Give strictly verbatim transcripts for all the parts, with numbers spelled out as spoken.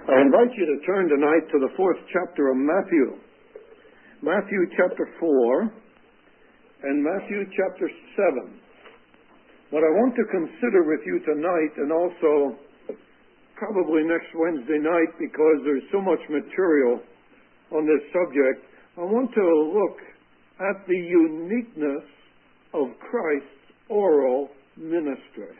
I invite you to turn tonight to the fourth chapter of Matthew. Matthew chapter four and Matthew chapter seven. What I want to consider with you tonight, and also probably next Wednesday night, because there's so much material on this subject, I want to look at the uniqueness of Christ's oral ministry.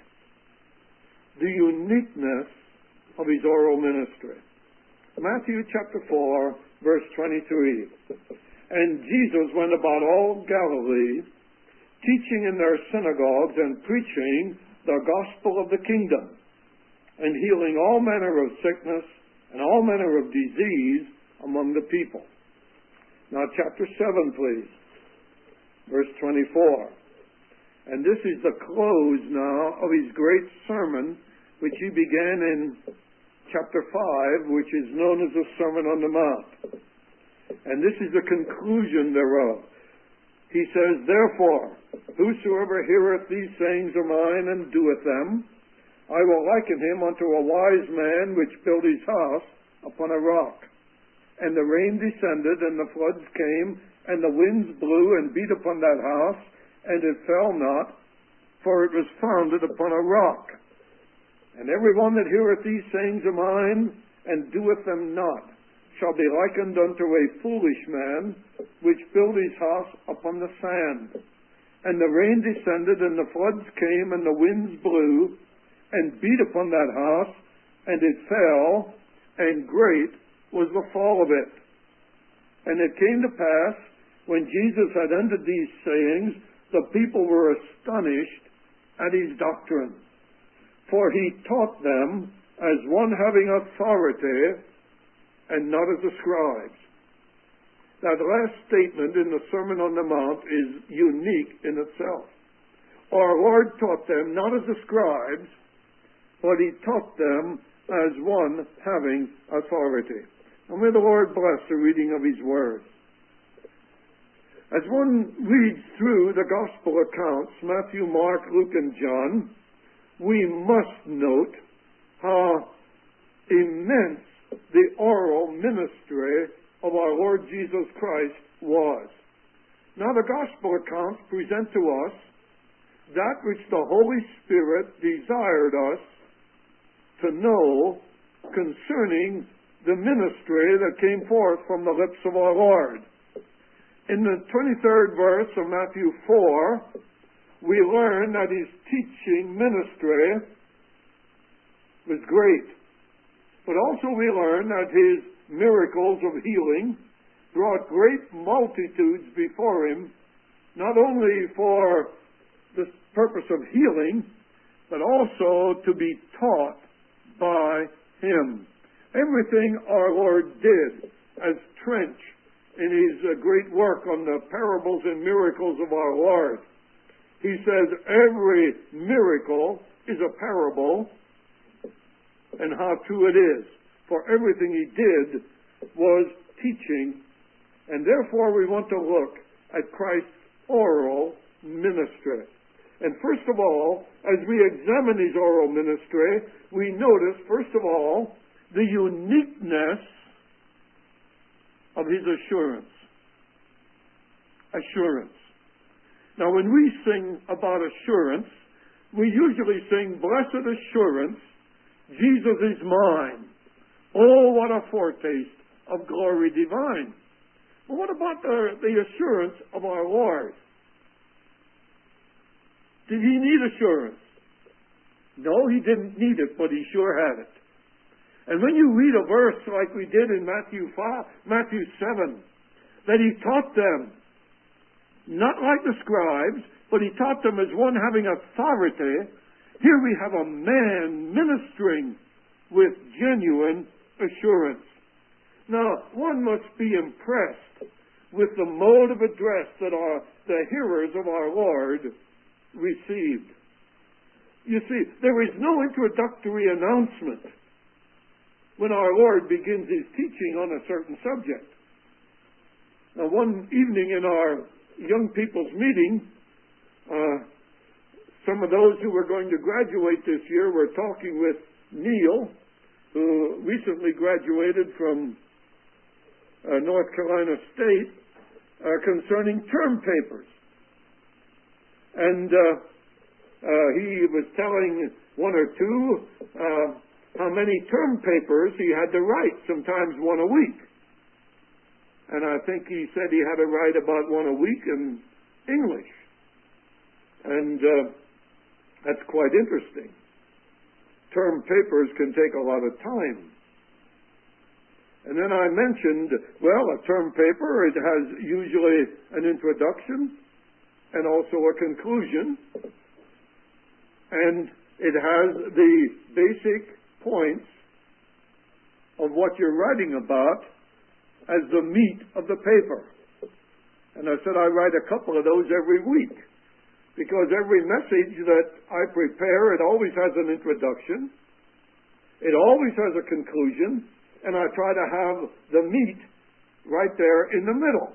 The uniqueness of his oral ministry. Matthew chapter four, verse twenty-three. And Jesus went about all Galilee, teaching in their synagogues and preaching the gospel of the kingdom, and healing all manner of sickness and all manner of disease among the people. Now chapter seven, please. Verse twenty-four. And this is the close now of his great sermon, which he began in chapter five, which is known as the Sermon on the Mount. And this is the conclusion thereof. He says, Therefore, whosoever heareth these sayings of mine and doeth them, I will liken him unto a wise man which built his house upon a rock. And the rain descended, and the floods came, and the winds blew and beat upon that house, and it fell not, for it was founded upon a rock. And every one that heareth these sayings of mine, and doeth them not, shall be likened unto a foolish man, which built his house upon the sand. And the rain descended, and the floods came, and the winds blew, and beat upon that house, and it fell, and great was the fall of it. And it came to pass, when Jesus had ended these sayings, the people were astonished at his doctrine. For he taught them as one having authority, and not as the scribes. That last statement in the Sermon on the Mount is unique in itself. Our Lord taught them not as the scribes, but he taught them as one having authority. And may the Lord bless the reading of his word. As one reads through the gospel accounts, Matthew, Mark, Luke, and John, we must note how immense the oral ministry of our Lord Jesus Christ was. Now the gospel accounts present to us that which the Holy Spirit desired us to know concerning the ministry that came forth from the lips of our Lord. In the twenty-third verse of Matthew four, we learn that his teaching ministry was great. But also we learn that his miracles of healing brought great multitudes before him, not only for the purpose of healing, but also to be taught by him. Everything our Lord did, as Trench in his uh, great work on the parables and miracles of our Lord, he says every miracle is a parable, and how true it is. For everything he did was teaching, and therefore we want to look at Christ's oral ministry. And first of all, as we examine his oral ministry, we notice, first of all, the uniqueness of his assurance. Assurance. Now, when we sing about assurance, we usually sing, Blessed Assurance, Jesus is mine. Oh, what a foretaste of glory divine. But what about the, the assurance of our Lord? Did he need assurance? No, he didn't need it, but he sure had it. And when you read a verse like we did in Matthew five, Matthew seven, that he taught them, not like the scribes, but he taught them as one having authority. Here we have a man ministering with genuine assurance. Now, one must be impressed with the mode of address that our, the hearers of our Lord received. You see, there is no introductory announcement when our Lord begins his teaching on a certain subject. Now, one evening in our young people's meeting, uh, some of those who were going to graduate this year were talking with Neil, who recently graduated from uh, North Carolina State uh, concerning term papers. And uh, uh, he was telling one or two uh, how many term papers he had to write, sometimes one a week. And I think he said he had to write about one a week in English. And uh, that's quite interesting. Term papers can take a lot of time. And then I mentioned, well, a term paper, it has usually an introduction and also a conclusion. And it has the basic points of what you're writing about as the meat of the paper. And I said I write a couple of those every week, because every message that I prepare, it always has an introduction, it always has a conclusion, and I try to have the meat right there in the middle.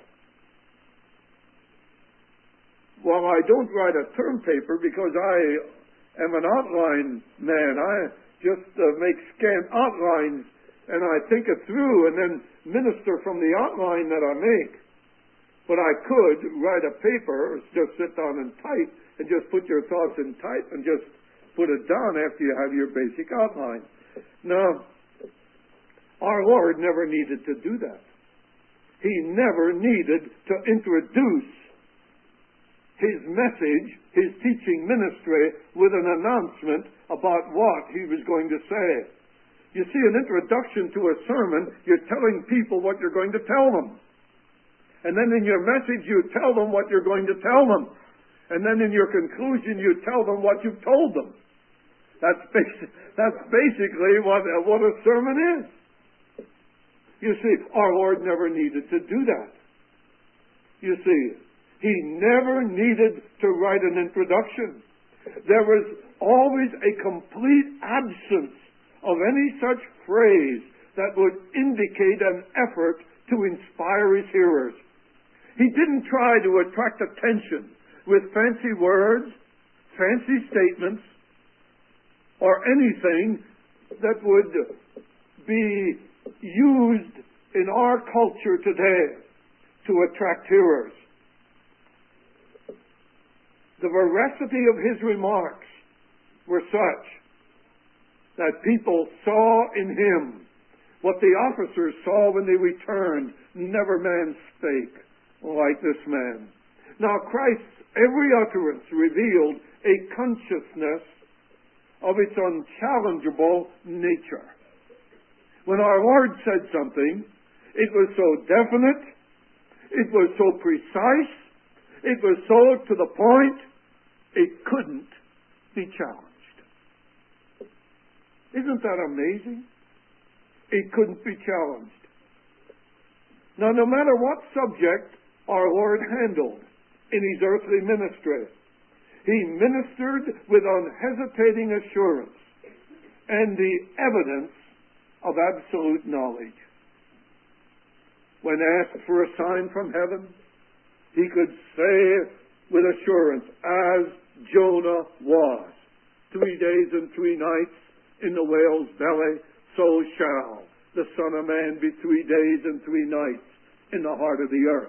Well, I don't write a term paper because I am an outline man. I just uh, make scant outlines, and I think it through and then minister from the outline that I make. But I could write a paper, just sit down and type, and just put your thoughts in type and just put it down after you have your basic outline. Now, our Lord never needed to do that. He never needed to introduce his message, his teaching ministry, with an announcement about what he was going to say. You see, an introduction to a sermon, you're telling people what you're going to tell them. And then in your message, you tell them what you're going to tell them. And then in your conclusion, you tell them what you've told them. That's, basi- that's basically what, uh, what a sermon is. You see, our Lord never needed to do that. You see, he never needed to write an introduction. There was always a complete absence of any such phrase that would indicate an effort to inspire his hearers. He didn't try to attract attention with fancy words, fancy statements, or anything that would be used in our culture today to attract hearers. The veracity of his remarks were such that people saw in him what the officers saw when they returned. Never man spake like this man. Now Christ's every utterance revealed a consciousness of its unchallengeable nature. When our Lord said something, it was so definite, it was so precise, it was so to the point, it couldn't be challenged. Isn't that amazing? It couldn't be challenged. Now, no matter what subject our Lord handled in his earthly ministry, he ministered with unhesitating assurance and the evidence of absolute knowledge. When asked for a sign from heaven, he could say with assurance, as Jonah was, three days and three nights in the whale's belly, so shall the Son of Man be three days and three nights in the heart of the earth.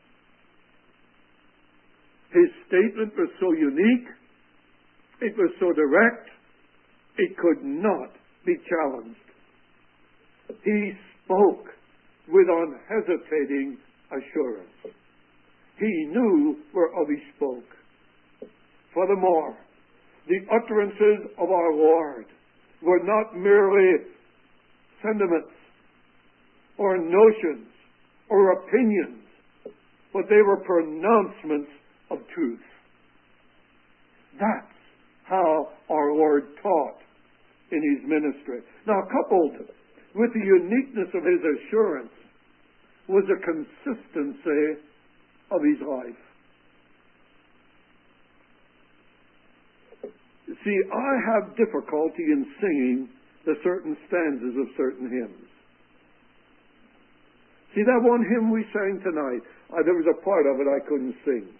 His statement was so unique, it was so direct, it could not be challenged. He spoke with unhesitating assurance. He knew whereof he spoke. Furthermore, the utterances of our Lord were not merely sentiments or notions or opinions, but they were pronouncements of truth. That's how our Lord taught in his ministry. Now, coupled with the uniqueness of his assurance was the consistency of his life. See, I have difficulty in singing the certain stanzas of certain hymns. See, that one hymn we sang tonight, uh, there was a part of it I couldn't sing.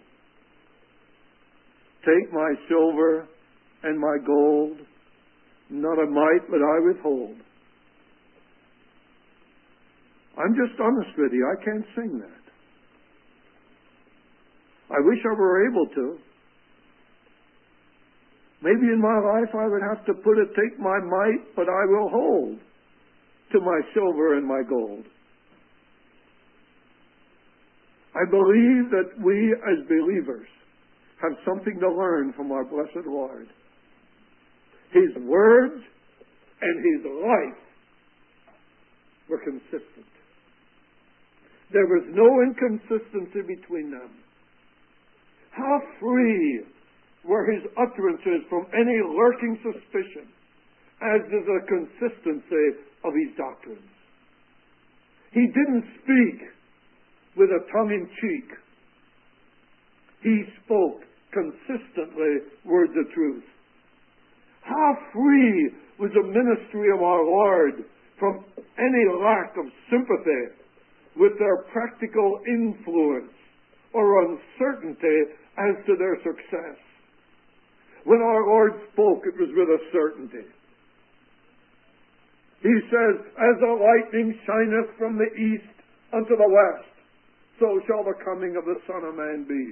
Take my silver and my gold, not a mite but I withhold. I'm just honest with you. I can't sing that. I wish I were able to. Maybe in my life I would have to put it, take my might, but I will hold to my silver and my gold. I believe that we as believers have something to learn from our blessed Lord. His words and His life were consistent. There was no inconsistency between them. How free were His utterances from any lurking suspicion, as is the consistency of His doctrines. He didn't speak with a tongue-in-cheek. He spoke consistently words of truth. How free was the ministry of our Lord from any lack of sympathy with their practical influence or uncertainty as to their success. When our Lord spoke, it was with a certainty. He says, as the lightning shineth from the east unto the west, so shall the coming of the Son of Man be.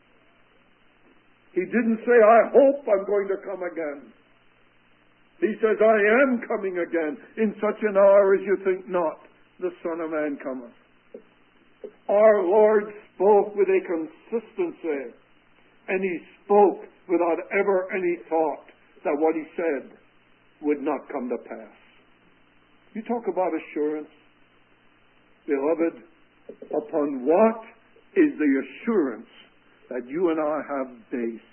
He didn't say, I hope I'm going to come again. He says, I am coming again. In such an hour as you think not, the Son of Man cometh. Our Lord spoke with a consistency, and He spoke without ever any thought that what He said would not come to pass. You talk about assurance. Beloved, upon what is the assurance that you and I have based?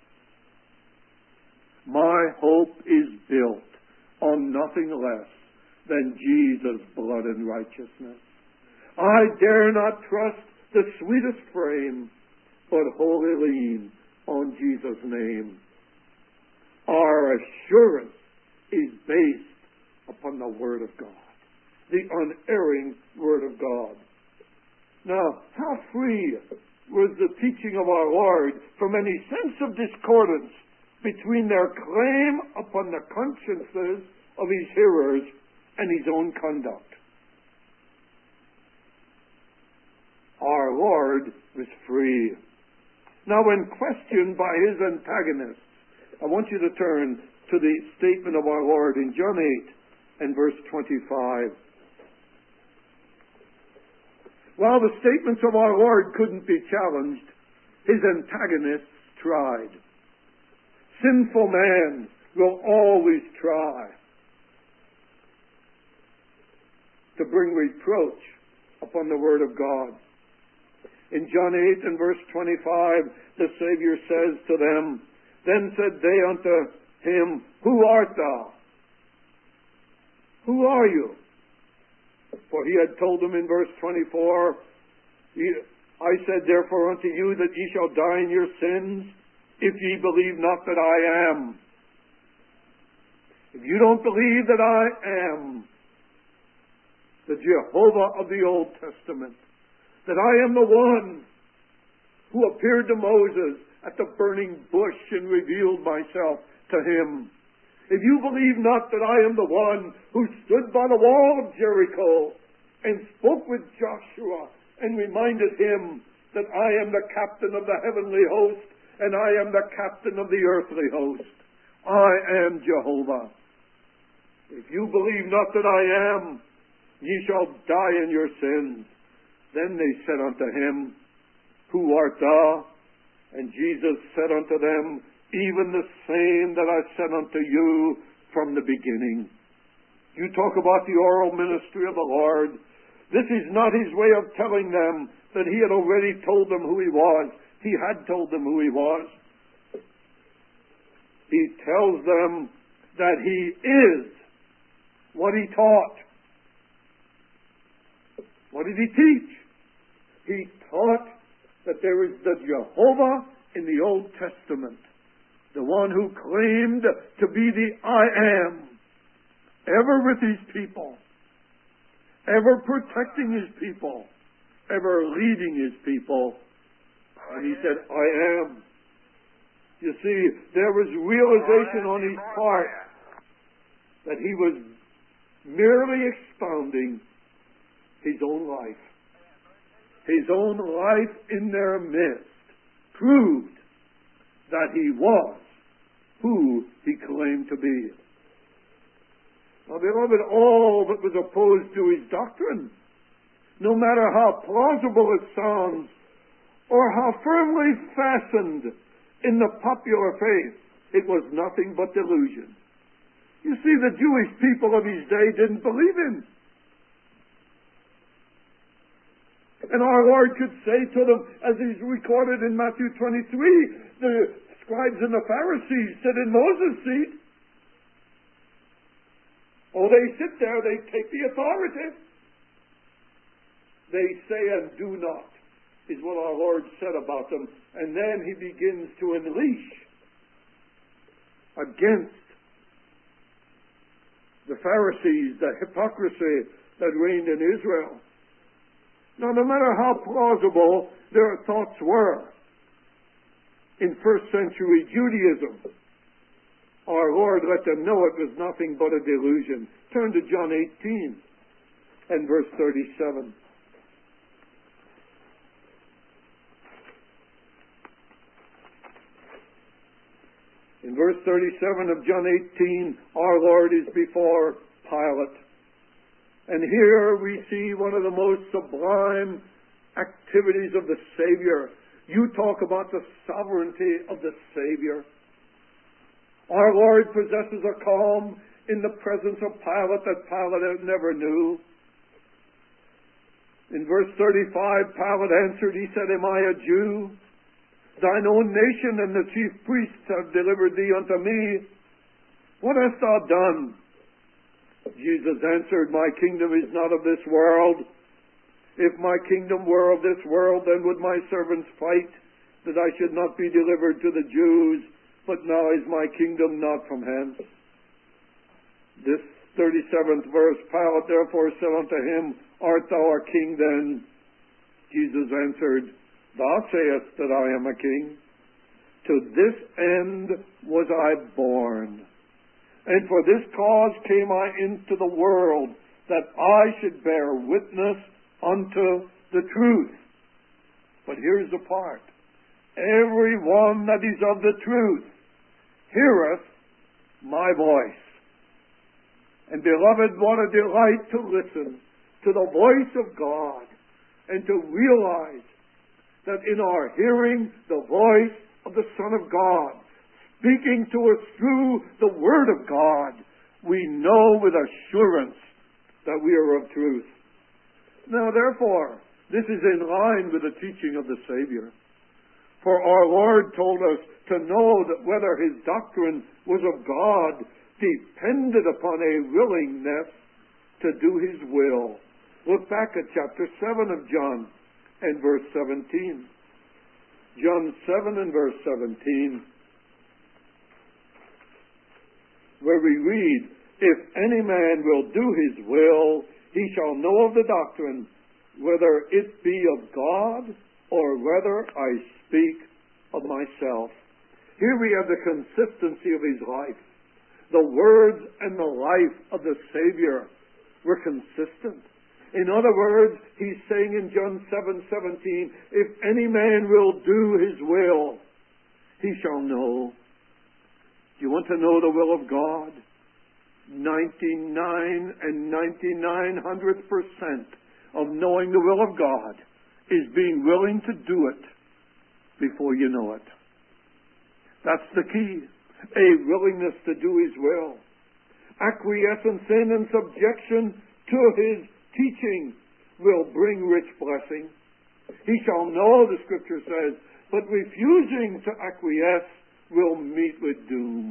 My hope is built on nothing less than Jesus' blood and righteousness. I dare not trust the sweetest frame, but wholly lean on Jesus' name. Our assurance is based upon the Word of God, the unerring Word of God. Now, how free was the teaching of our Lord from any sense of discordance between their claim upon the consciences of His hearers and His own conduct? Our Lord was free. Now, when questioned by His antagonists, I want you to turn to the statement of our Lord in John eight and verse twenty-five. While the statements of our Lord couldn't be challenged, His antagonists tried. Sinful man will always try to bring reproach upon the Word of God. In John eight and verse twenty-five, the Savior says to them, Then said they unto Him, Who art thou? Who are you? For He had told them in verse twenty-four, I said therefore unto you that ye shall die in your sins, if ye believe not that I am. If you don't believe that I am the Jehovah of the Old Testament, that I am the one who appeared to Moses at the burning bush and revealed myself to him, if you believe not that I am the one who stood by the wall of Jericho and spoke with Joshua and reminded him that I am the captain of the heavenly host and I am the captain of the earthly host, I am Jehovah. If you believe not that I am, ye shall die in your sins. Then they said unto him, Who art thou? And Jesus said unto them, Even the same that I said unto you from the beginning. You talk about the oral ministry of the Lord. This is not His way of telling them that He had already told them who He was. He had told them who He was. He tells them that He is what He taught. What did He teach? He taught that there is the Jehovah in the Old Testament, the one who claimed to be the I am, ever with His people, ever protecting His people, ever leading His people. And He said, I am. You see, there was realization on His part that He was merely expounding his own life. His own life in their midst proved that he was who he claimed to be. Now, beloved, all that was opposed to his doctrine, no matter how plausible it sounds, or how firmly fastened in the popular faith, it was nothing but delusion. You see, the Jewish people of his day didn't believe him. And our Lord could say to them, as is recorded in Matthew twenty-three, the scribes and the Pharisees sit in Moses' seat. Oh, they sit there, they take the authority. They say and do not, is what our Lord said about them. And then he begins to unleash against the Pharisees, the hypocrisy that reigned in Israel. Now, no matter how plausible their thoughts were in first century Judaism, our Lord let them know it was nothing but a delusion. Turn to John eighteen and verse thirty-seven. In verse thirty-seven of John eighteen, our Lord is before Pilate. And here we see one of the most sublime activities of the Savior. You talk about the sovereignty of the Savior. Our Lord possesses a calm in the presence of Pilate that Pilate never knew. In verse thirty-five, Pilate answered, he said, "Am I a Jew? Thine own nation and the chief priests have delivered thee unto me. What hast thou done?" Jesus answered, "My kingdom is not of this world. If my kingdom were of this world, then would my servants fight, that I should not be delivered to the Jews. But now is my kingdom not from hence." This thirty-seventh verse, Pilate therefore said unto him, "Art thou a king then?" Jesus answered, "Thou sayest that I am a king. To this end was I born. And for this cause came I into the world, that I should bear witness unto the truth." But here's the part. "Every one that is of the truth heareth my voice." And beloved, what a delight to listen to the voice of God and to realize that in our hearing the voice of the Son of God, speaking to us through the Word of God, we know with assurance that we are of truth. Now, therefore, this is in line with the teaching of the Savior. For our Lord told us to know that whether his doctrine was of God depended upon a willingness to do his will. Look back at chapter seven of John and verse seventeen. John seven and verse seventeen, where we read, "If any man will do his will, he shall know of the doctrine, whether it be of God or whether I speak of myself." Here we have the consistency of his life. The words and the life of the Savior were consistent. In other words, he's saying in John seven seventeen, if any man will do his will, he shall know. Do you want to know the will of God? ninety-nine and ninety-nine hundredth percent of knowing the will of God is being willing to do it before you know it. That's the key. A willingness to do his will. Acquiescence in and subjection to his teaching will bring rich blessing. He shall know, the Scripture says, but refusing to acquiesce will meet with doom.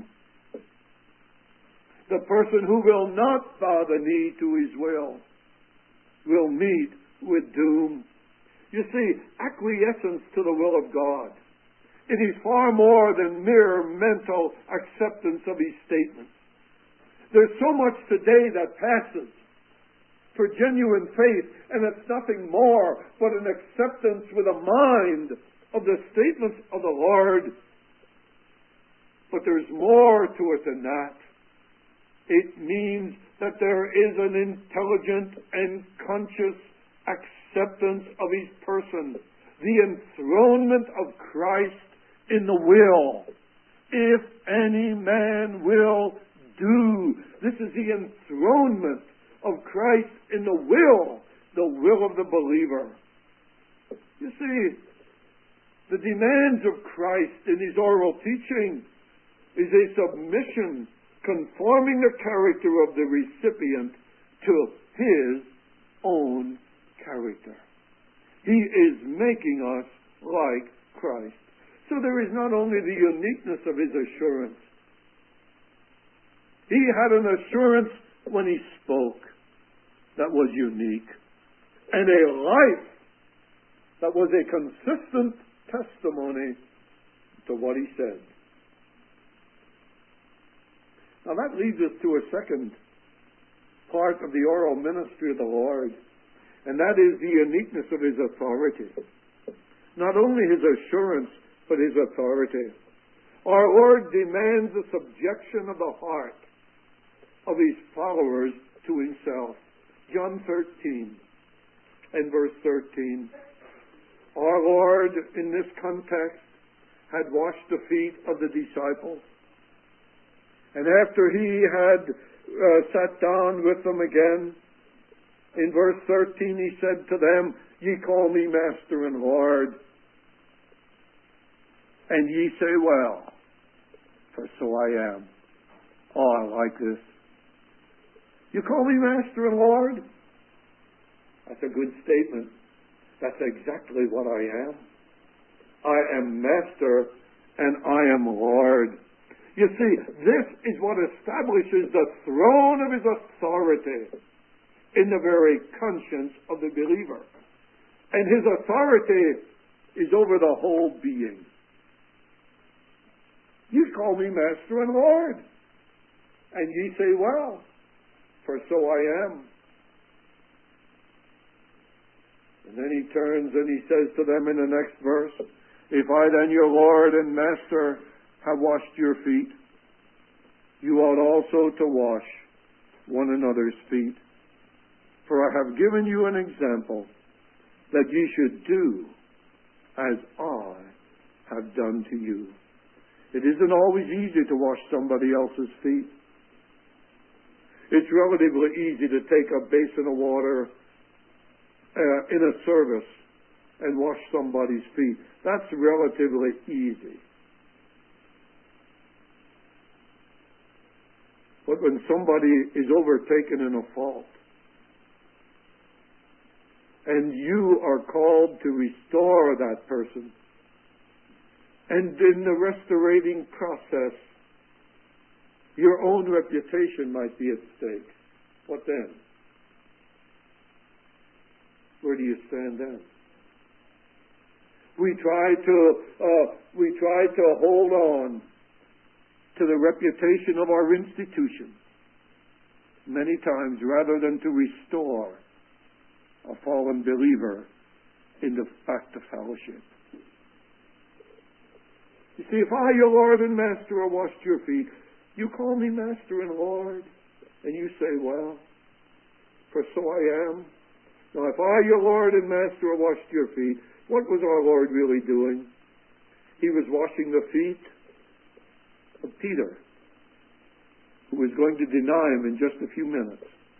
The person who will not bow the knee to his will will meet with doom. You see, acquiescence to the will of God, it is far more than mere mental acceptance of his statements. There's so much today that passes for genuine faith, and it's nothing more but an acceptance with a mind of the statements of the Lord. But there's more to it than that. It means that there is an intelligent and conscious acceptance of His person, the enthronement of Christ in the will. If any man will do. This is the enthronement of Christ in the will, the will of the believer. You see, the demands of Christ in His oral teaching is a submission conforming the character of the recipient to His own character. He is making us like Christ. So there is not only the uniqueness of His assurance. He had an assurance when He spoke that was unique, and a life that was a consistent testimony to what He said. Now that leads us to a second part of the oral ministry of the Lord, and that is the uniqueness of His authority. Not only His assurance, but His authority. Our Lord demands the subjection of the heart of His followers to Himself. John thirteen and verse thirteen. Our Lord, in this context, had washed the feet of the disciples. And after He had uh, sat down with them again, in verse thirteen He said to them, Ye call me Master and Lord, and ye say, Well, for so I am. Oh, I like this. You call me Master and Lord? That's a good statement. That's exactly what I am. I am Master and I am Lord. You see, this is what establishes the throne of His authority in the very conscience of the believer. And His authority is over the whole being. You call me Master and Lord, and ye say, Well, for so I am. And then He turns and He says to them in the next verse, If I then, your Lord and Master, have washed your feet, you ought also to wash one another's feet. For I have given you an example, that ye should do as I have done to you. It isn't always easy to wash somebody else's feet. It's relatively easy to take a basin of water uh, in a service and wash somebody's feet. That's relatively easy. But when somebody is overtaken in a fault, and you are called to restore that person, and in the restorating process, your own reputation might be at stake. What then? Where do you stand then? We try to uh, we try to hold on to the reputation of our institution many times rather than to restore a fallen believer in the back to fellowship. You see, if I, your Lord and Master, have washed your feet, you call me Master and Lord, and you say, Well, for so I am. Now, if I, your Lord and Master, have washed your feet, what was our Lord really doing? He was washing the feet of Peter, who was going to deny Him in just a few minutes.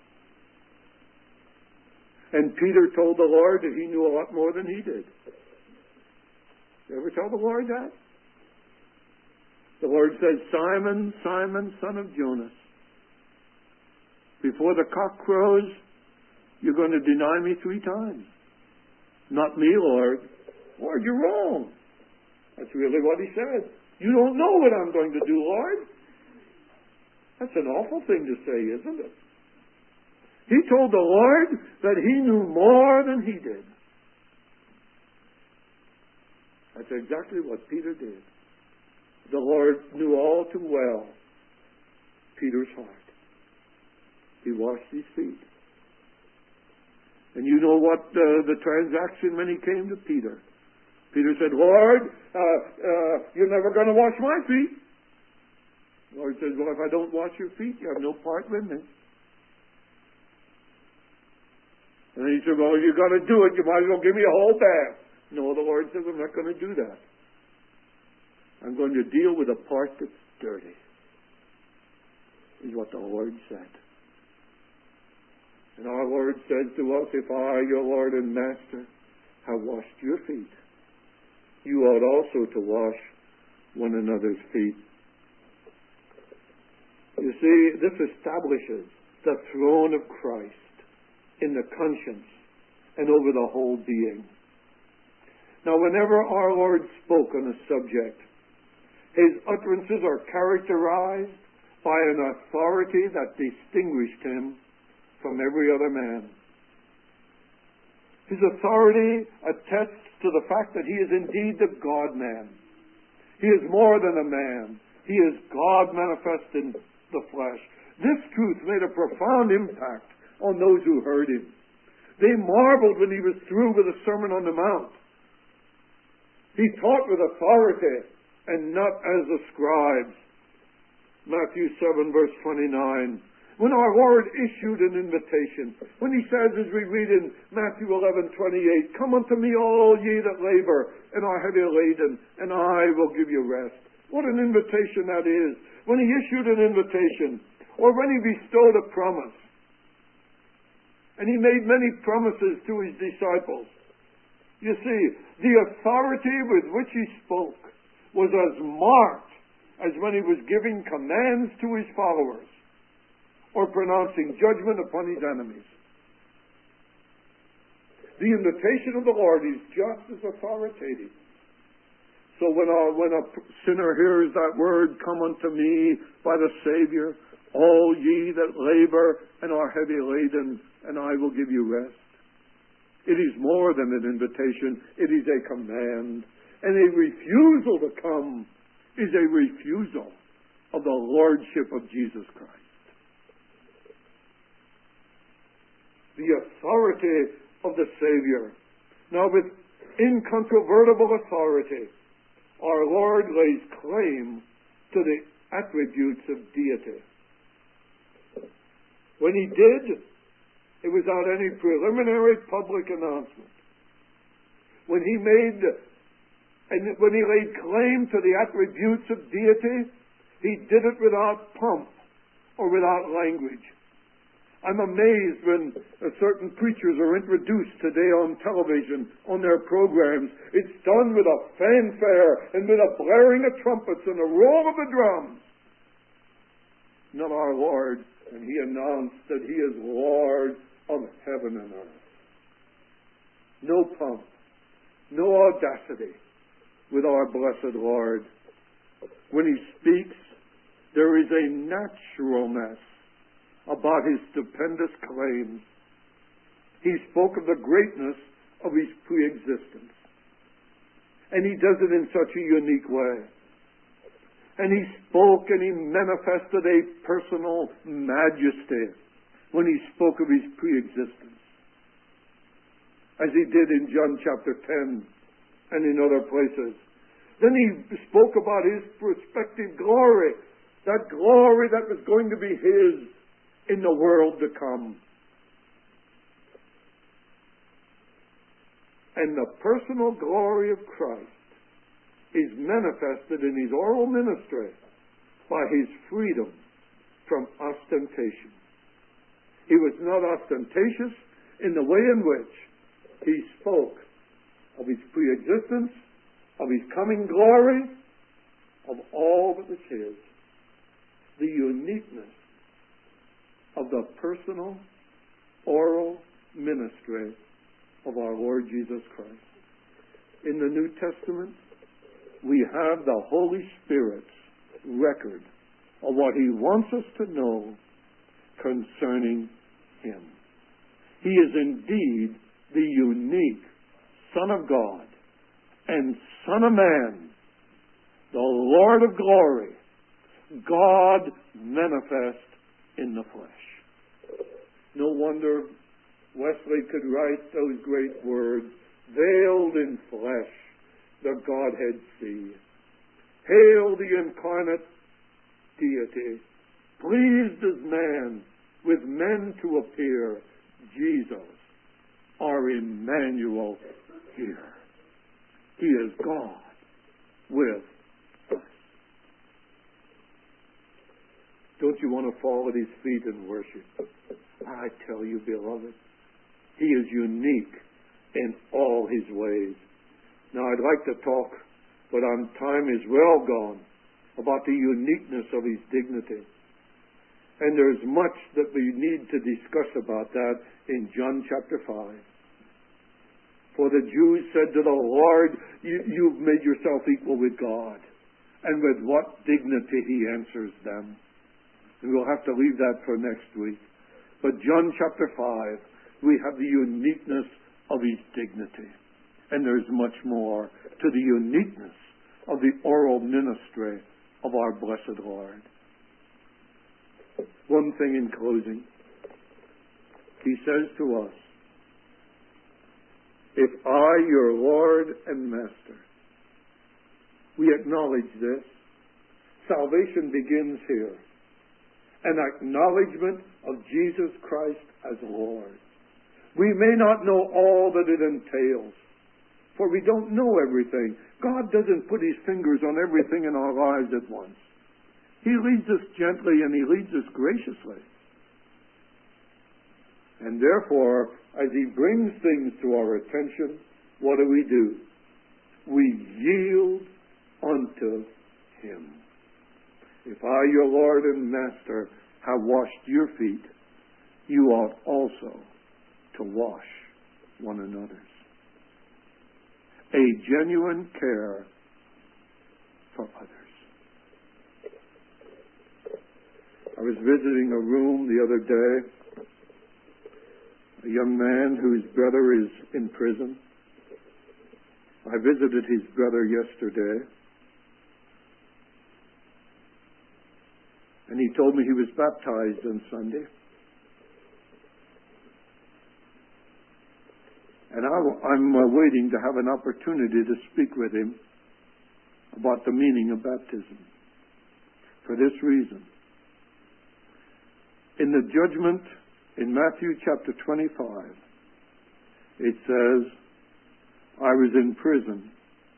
And Peter told the Lord that he knew a lot more than he did. You ever tell the Lord that? The Lord says, Simon, Simon, son of Jonas, before the cock crows, you're going to deny me three times. Not me, Lord. Lord, you're wrong. That's really what He said. You don't know what I'm going to do, Lord. That's an awful thing to say, isn't it? He told the Lord that He knew more than He did. That's exactly what Peter did. The Lord knew all too well Peter's heart. He washed his feet. And you know what uh, the transaction when he came to Peter. Peter said, Lord, uh, uh, you're never going to wash my feet. The Lord says, well, if I don't wash your feet, you have no part with me. And then he said, well, you got to do it. You might as well give me a whole bath. No, the Lord says, I'm not going to do that. I'm going to deal with a part that's dirty, is what the Lord said. And our Lord says to us, if I, your Lord and Master, have washed your feet, you ought also to wash one another's feet. You see, this establishes the throne of Christ in the conscience and over the whole being. Now, whenever our Lord spoke on a subject, his utterances are characterized by an authority that distinguished him from every other man. His authority attests to the fact that he is indeed the God-man. He is more than a man. He is God manifest in the flesh. This truth made a profound impact on those who heard him. They marveled when he was through with the Sermon on the Mount. He taught with authority and not as the scribes. Matthew seven, verse twenty-nine. When our Lord issued an invitation, when he says, as we read in Matthew eleven, twenty-eight, come unto me all ye that labor and are heavy laden, and I will give you rest. What an invitation that is. When he issued an invitation, or when he bestowed a promise, and he made many promises to his disciples. You see, the authority with which he spoke was as marked as when he was giving commands to his followers or pronouncing judgment upon his enemies. The invitation of the Lord is just as authoritative. So when a, when a sinner hears that word, come unto me by the Savior, all ye that labor and are heavy laden, and I will give you rest. It is more than an invitation. It is a command. And a refusal to come is a refusal of the Lordship of Jesus Christ. The authority of the Savior. Now, with incontrovertible authority, our Lord lays claim to the attributes of deity. When he did, it was without any preliminary public announcement. When he made, and when he laid claim to the attributes of deity, he did it without pomp or without language. I'm amazed when uh, certain preachers are introduced today on television, on their programs. It's done with a fanfare and with a blaring of trumpets and a roll of the drums. Not our Lord, and he announced that he is Lord of heaven and earth. No pomp, no audacity with our blessed Lord. When he speaks, there is a naturalness about his stupendous claims. He spoke of the greatness of his pre-existence. And he does it in such a unique way. And he spoke and he manifested a personal majesty when he spoke of his pre-existence. As he did in John chapter ten and in other places. Then he spoke about his prospective glory. That glory that was going to be his in the world to come. And the personal glory of Christ is manifested in his oral ministry by his freedom from ostentation. He was not ostentatious in the way in which he spoke of his pre-existence, of his coming glory, of all that was his. The uniqueness of the personal, oral ministry of our Lord Jesus Christ. In the New Testament, we have the Holy Spirit's record of what he wants us to know concerning him. He is indeed the unique Son of God and Son of Man, the Lord of glory, God manifest in the flesh. No wonder Wesley could write those great words, veiled in flesh, the Godhead see. Hail the incarnate deity, pleased as man, with men to appear, Jesus, our Emmanuel here. He is God with us. Don't you want to fall at His feet and worship? I tell you, beloved, He is unique in all His ways. Now, I'd like to talk, but our time is well gone, about the uniqueness of His dignity. And there's much that we need to discuss about that in John chapter five. For the Jews said to the Lord, you, you've made yourself equal with God. And with what dignity He answers them. And we'll have to leave that for next week. But John chapter five, we have the uniqueness of His dignity. And there's much more to the uniqueness of the oral ministry of our blessed Lord. One thing in closing. He says to us, if I, your Lord and Master, we acknowledge this, salvation begins here. An acknowledgement of Jesus Christ as Lord. We may not know all that it entails, for we don't know everything. God doesn't put His fingers on everything in our lives at once. He leads us gently and He leads us graciously. And therefore, as He brings things to our attention, what do we do? We yield unto Him. If I, your Lord and Master, have washed your feet, you ought also to wash one another's. A genuine care for others. I was visiting a room the other day. A young man whose brother is in prison. I visited his brother yesterday. And he told me he was baptized on Sunday. And I, I'm uh, waiting to have an opportunity to speak with him about the meaning of baptism. For this reason. In the judgment in Matthew chapter twenty-five, it says, I was in prison,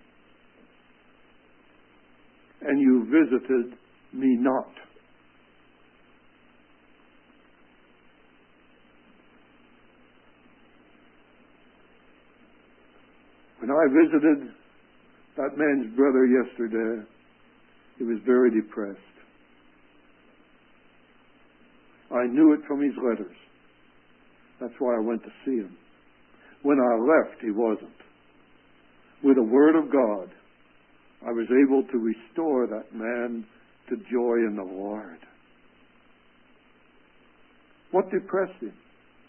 and you visited me not. When I visited that man's brother yesterday, he was very depressed. I knew it from his letters. That's why I went to see him. When I left, he wasn't. With the Word of God, I was able to restore that man to joy in the Lord. What depressed him?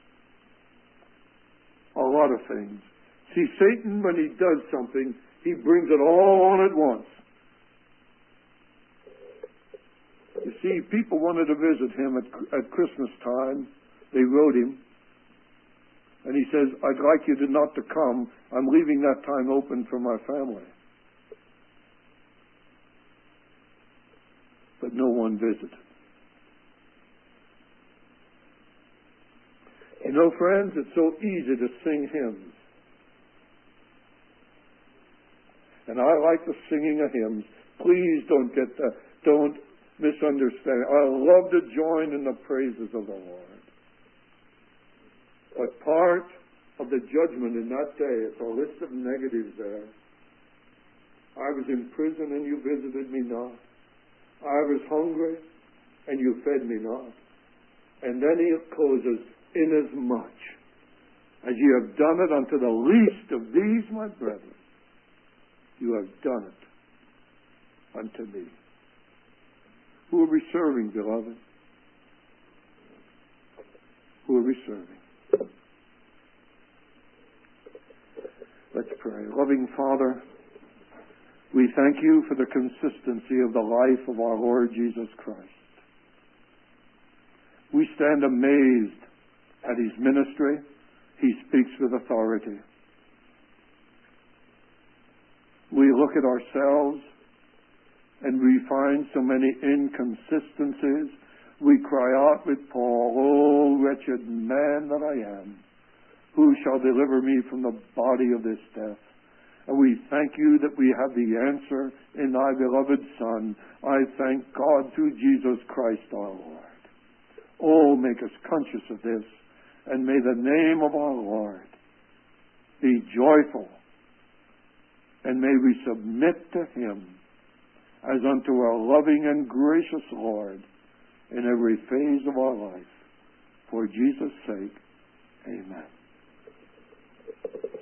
A lot of things. See, Satan, when he does something, he brings it all on at once. You see, people wanted to visit him at, at Christmas time. They wrote him. And he says, I'd like you to not to come. I'm leaving that time open for my family. But no one visited. You know, friends, it's so easy to sing hymns. And I like the singing of hymns. Please don't get that. Don't misunderstand. I love to join in the praises of the Lord. But part of the judgment in that day, it's a list of negatives there. I was in prison and you visited me not. I was hungry and you fed me not. And then he closes, inasmuch as you have done it unto the least of these my brethren, you have done it unto me. Who are we serving, beloved? Who are we serving? Let's pray. Loving Father, we thank you for the consistency of the life of our Lord Jesus Christ. We stand amazed at his ministry. He speaks with authority. We look at ourselves and we find so many inconsistencies. We cry out with Paul, oh, wretched man that I am, Who shall deliver me from the body of this death? And we thank you that we have the answer in thy beloved Son. I thank God through Jesus Christ our Lord. Oh, make us conscious of this, and may the name of our Lord be joyful, and may we submit to him as unto our loving and gracious Lord in every phase of our life. For Jesus' sake, amen.